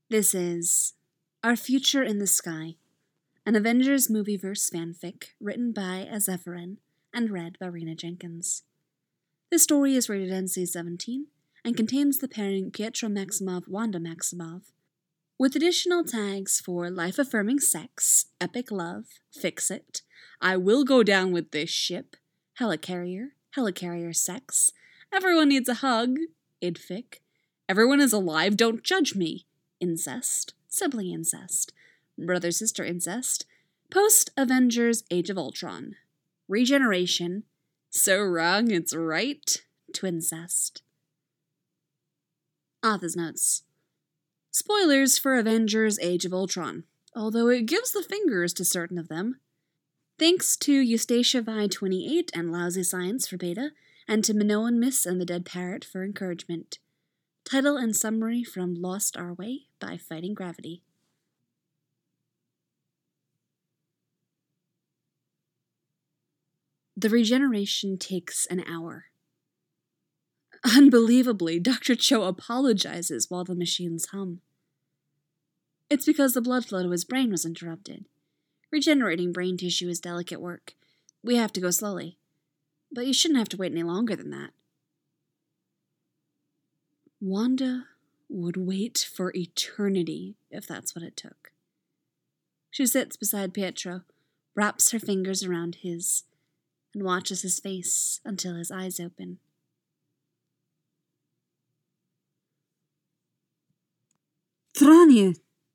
This is Our Future in the Sky, an Avengers Movieverse fanfic written by Azephyrin and read by Rena Jenkins. This story is rated NC-17 and contains the pairing Pietro Maximoff-Wanda Maximoff, with additional tags for life-affirming sex, epic love, fix-it, I will go down with this ship, helicarrier sex, everyone needs a hug, idfic, everyone is alive, don't judge me, incest, sibling incest, brother-sister incest, post-Avengers Age of Ultron, regeneration, so wrong it's right, twincest. Author's notes. Spoilers for Avengers Age of Ultron, although it gives the fingers to certain of them. Thanks to Eustacia Vi 28 and Lousy Science for beta, and to Minoan Miss and the Dead Parrot for encouragement. Title and summary from Lost Our Way by Fighting Gravity. The regeneration takes an hour. Unbelievably, Dr. Cho apologizes while the machines hum. It's because the blood flow to his brain was interrupted. Regenerating brain tissue is delicate work. We have to go slowly. But you shouldn't have to wait any longer than that. Wanda would wait for eternity if that's what it took. She sits beside Pietro, wraps her fingers around his, and watches his face until his eyes open. Tranya!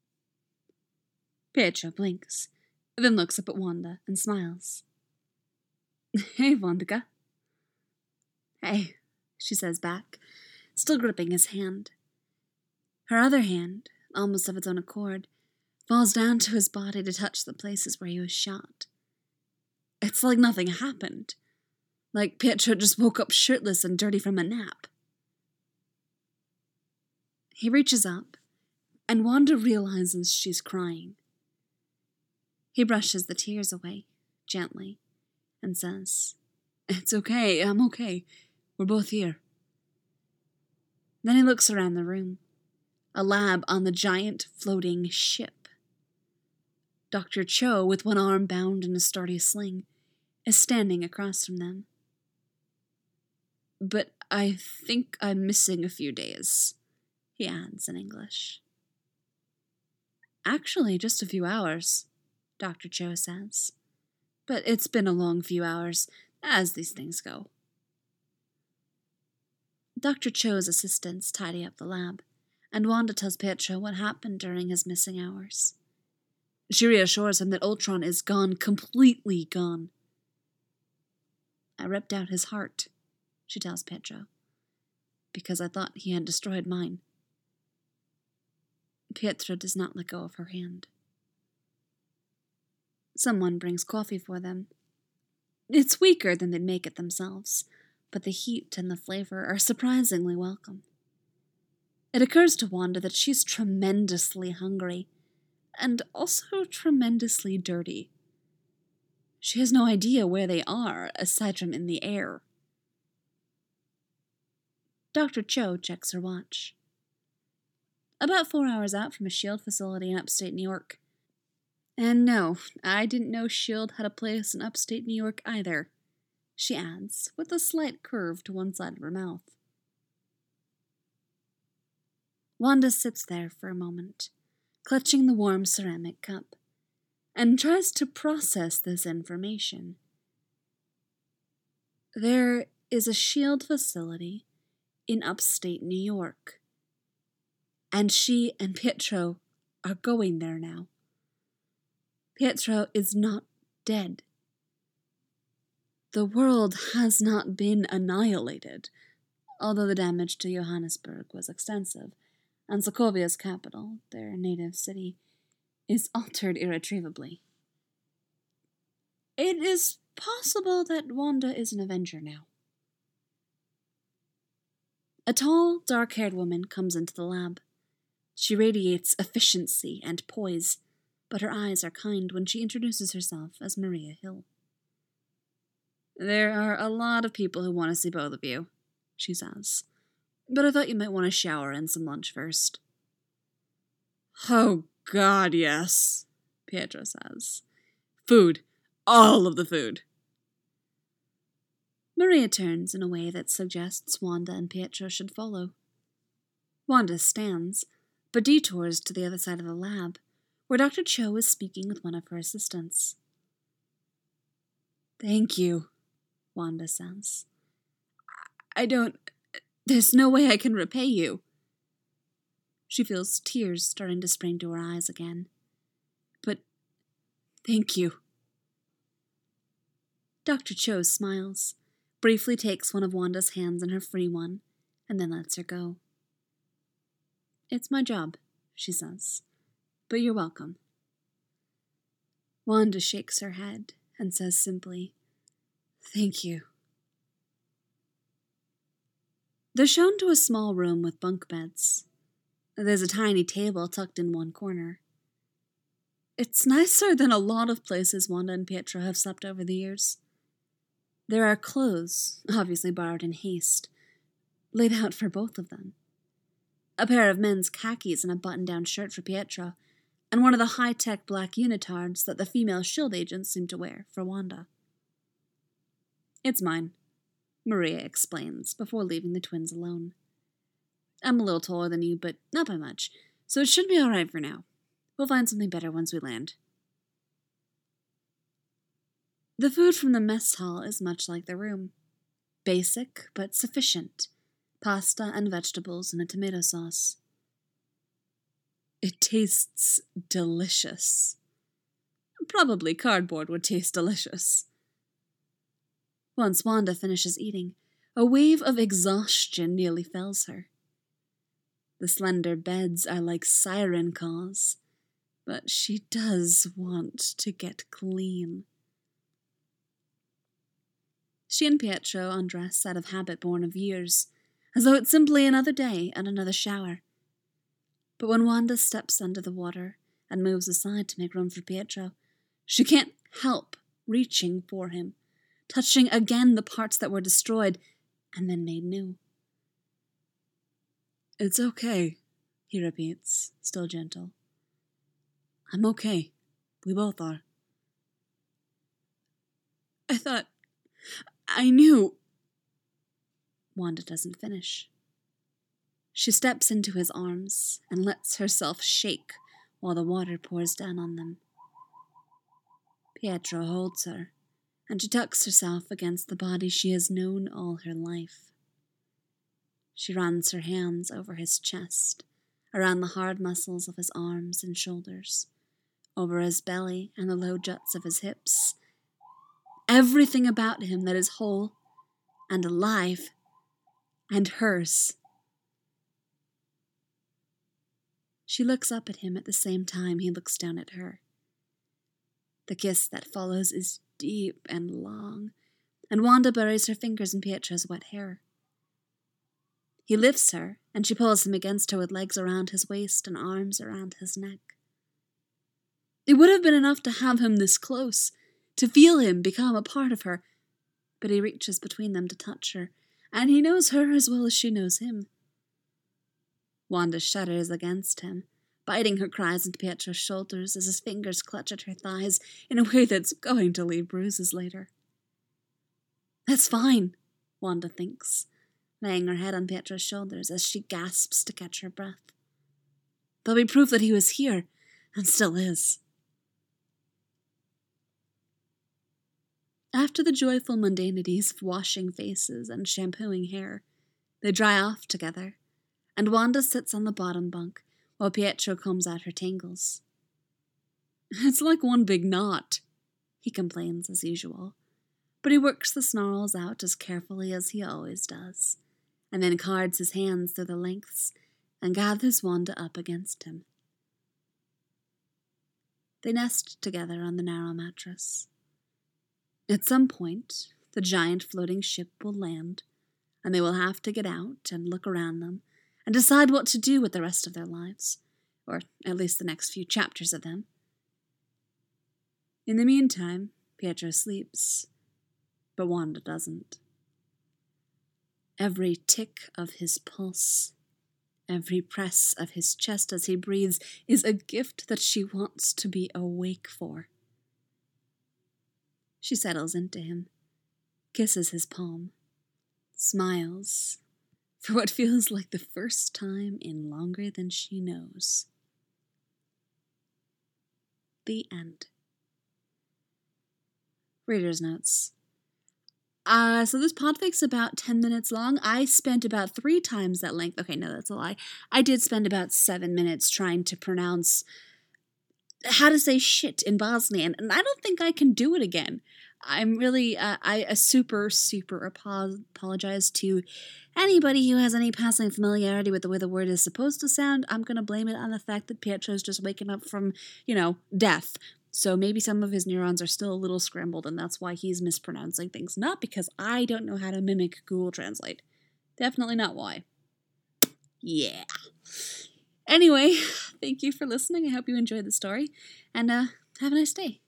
Pietro blinks, then looks up at Wanda and smiles. Hey, Wandaga. Hey, she says back, still gripping his hand. Her other hand, almost of its own accord, falls down to his body to touch the places where he was shot. It's like nothing happened. Like Pietro just woke up shirtless and dirty from a nap. He reaches up, and Wanda realizes she's crying. He brushes the tears away, gently, and says, It's okay, I'm okay. We're both here. Then he looks around the room. A lab on the giant floating ship. Dr. Cho, with one arm bound in a sturdy sling, is standing across from them. But I think I'm missing a few days, he adds in English. Actually, just a few hours, Dr. Cho says. But it's been a long few hours, as these things go. Dr. Cho's assistants tidy up the lab, and Wanda tells Pietro what happened during his missing hours. She reassures him that Ultron is gone, completely gone. I ripped out his heart, she tells Pietro, because I thought he had destroyed mine. Pietro does not let go of her hand. Someone brings coffee for them. It's weaker than they'd make it themselves, but the heat and the flavor are surprisingly welcome. It occurs to Wanda that she's tremendously hungry, and also tremendously dirty. She has no idea where they are, aside from in the air. Dr. Cho checks her watch. About 4 hours out from a S.H.I.E.L.D. facility in upstate New York. And no, I didn't know S.H.I.E.L.D. had a place in upstate New York either, she adds, with a slight curve to one side of her mouth. Wanda sits there for a moment, clutching the warm ceramic cup, and tries to process this information. There is a S.H.I.E.L.D. facility in upstate New York, and she and Pietro are going there now. Pietro is not dead. The world has not been annihilated, although the damage to Johannesburg was extensive, and Sokovia's capital, their native city, is altered irretrievably. It is possible that Wanda is an Avenger now. A tall, dark-haired woman comes into the lab. She radiates efficiency and poise, but her eyes are kind when she introduces herself as Maria Hill. There are a lot of people who want to see both of you, she says, but I thought you might want to shower and some lunch first. Oh, God, yes, Pietro says. Food. All of the food. Maria turns in a way that suggests Wanda and Pietro should follow. Wanda stands, but detours to the other side of the lab, where Dr. Cho is speaking with one of her assistants. Thank you, Wanda says. There's no way I can repay you. She feels tears starting to spring to her eyes again. But thank you. Dr. Cho smiles, briefly takes one of Wanda's hands in her free one, and then lets her go. It's my job, she says, but you're welcome. Wanda shakes her head and says simply, Thank you. They're shown to a small room with bunk beds. There's a tiny table tucked in one corner. It's nicer than a lot of places Wanda and Pietro have slept over the years. There are clothes, obviously borrowed in haste, laid out for both of them. A pair of men's khakis and a button-down shirt for Pietro, and one of the high-tech black unitards that the female S.H.I.E.L.D. agents seem to wear for Wanda. It's mine, Maria explains before leaving the twins alone. I'm a little taller than you, but not by much, so it should be all right for now. We'll find something better once we land. The food from the mess hall is much like the room. Basic, but sufficient. Pasta and vegetables and a tomato sauce. It tastes delicious. Probably cardboard would taste delicious. Once Wanda finishes eating, a wave of exhaustion nearly fells her. The slender beds are like siren calls, but she does want to get clean. She and Pietro undress out of habit born of years, as though it's simply another day and another shower. But when Wanda steps under the water and moves aside to make room for Pietro, she can't help reaching for him, touching again the parts that were destroyed and then made new. It's okay, he repeats, still gentle. I'm okay. We both are. I knew. Wanda doesn't finish. She steps into his arms and lets herself shake while the water pours down on them. Pietro holds her, and she tucks herself against the body she has known all her life. She runs her hands over his chest, around the hard muscles of his arms and shoulders, over his belly and the low juts of his hips. Everything about him that is whole and alive and hers. She looks up at him at the same time he looks down at her. The kiss that follows is deep and long, and Wanda buries her fingers in Pietro's wet hair. He lifts her, and she pulls him against her with legs around his waist and arms around his neck. It would have been enough to have him this close, to feel him become a part of her, but he reaches between them to touch her, and he knows her as well as she knows him. Wanda shudders against him, biting her cries into Pietro's shoulders as his fingers clutch at her thighs in a way that's going to leave bruises later. That's fine, Wanda thinks, laying her head on Pietro's shoulders as she gasps to catch her breath. There'll be proof that he was here, and still is. After the joyful mundanities of washing faces and shampooing hair, they dry off together, and Wanda sits on the bottom bunk while Pietro combs out her tangles. It's like one big knot, he complains as usual, but he works the snarls out as carefully as he always does, and then cards his hands through the lengths and gathers Wanda up against him. They nest together on the narrow mattress. At some point, the giant floating ship will land, and they will have to get out and look around them and decide what to do with the rest of their lives, or at least the next few chapters of them. In the meantime, Pietro sleeps, but Wanda doesn't. Every tick of his pulse, Every press of his chest as he breathes is a gift that she wants to be awake for. She settles into him, kisses his palm, smiles, for what feels like the first time in longer than she knows. The end. Reader's notes. So this podfic's about 10 minutes long. I spent about 3 times that length. Okay, no, that's a lie. I did spend about 7 minutes trying to pronounce how to say shit in Bosnian, and I don't think I can do it again. I'm really, I super apologize to anybody who has any passing familiarity with the way the word is supposed to sound. I'm going to blame it on the fact that Pietro's just waking up from, death. So maybe some of his neurons are still a little scrambled, and that's why he's mispronouncing things. Not because I don't know how to mimic Google Translate. Definitely not why. Yeah. Anyway, thank you for listening. I hope you enjoyed the story, and have a nice day.